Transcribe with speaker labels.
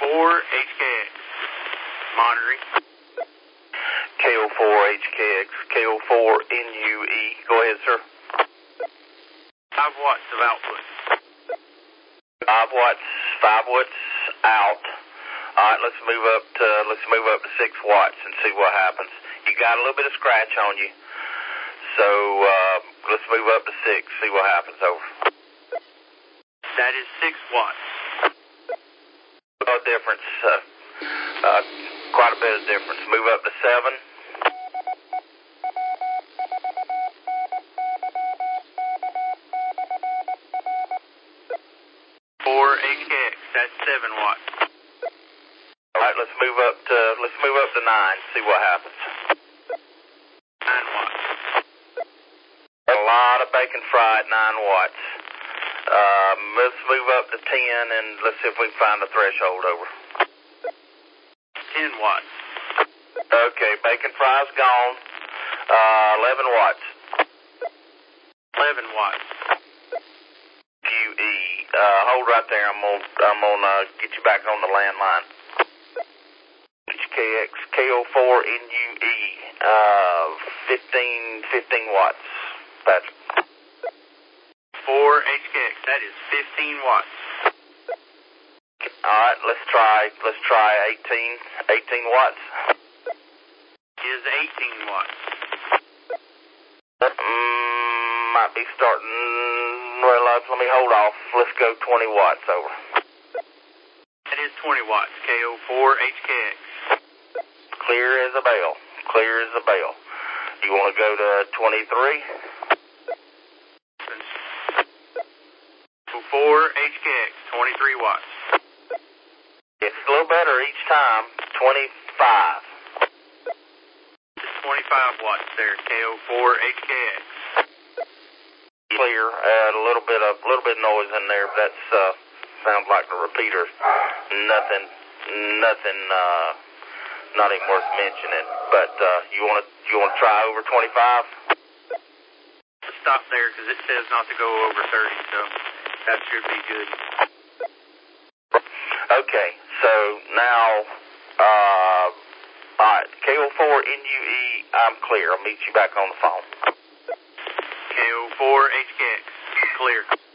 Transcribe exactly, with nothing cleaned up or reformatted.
Speaker 1: four H K X. Monitoring.
Speaker 2: K O four H K X, K O four N U E. Go ahead, sir.
Speaker 1: Five watts of output.
Speaker 2: Five watts, five watts out. All right, let's move up to let's move up to six watts and see what happens. You got a little bit of scratch on you, so uh, let's move up to six. See what happens. Over.
Speaker 1: That is six watts.
Speaker 2: No difference. Uh, uh, quite a bit of difference. Move up to seven.
Speaker 1: Four H K X. That's seven watts.
Speaker 2: All right, let's move up to let's move up to nine. See what happens.
Speaker 1: Nine watts.
Speaker 2: A lot of bacon fried. Nine watts. Um, let's move up to ten and let's see if we can find the threshold. Over.
Speaker 1: Ten watts.
Speaker 2: Okay, bacon fry's gone. Uh, eleven watts.
Speaker 1: Eleven watts.
Speaker 2: Q E. Uh, hold right there. I'm gonna I'm gonna uh, get you back on the landline. H K X K O four N U E. Uh, fifteen fifteen watts. That's
Speaker 1: Four H K X. That is fifteen watts.
Speaker 2: all right. Let's try let's try eighteen eighteen watts.
Speaker 1: Is eighteen watts.
Speaker 2: Mm, might be starting. Well, uh, let me hold off. Let's go twenty watts. Over.
Speaker 1: That is twenty watts. K O four H K X.
Speaker 2: Clear as a bell. Clear as a bell. You want to go to twenty-three?
Speaker 1: four H K X. twenty-three watts.
Speaker 2: It's a little better each time. twenty-five.
Speaker 1: twenty-five watts there. K O four H K X.
Speaker 2: Clear. Uh, a little bit of little bit of noise in there. But that's uh, sounds like the repeater. Nothing. Nothing. Uh, not even worth mentioning. But uh, you want to you want to try over twenty-five?
Speaker 1: Stop there because it says not to go over thirty. So that should be good.
Speaker 2: Okay. So now. Uh, all right. K O four N U E. I'm clear. I'll meet you back on the phone.
Speaker 1: K O four H K X. Clear.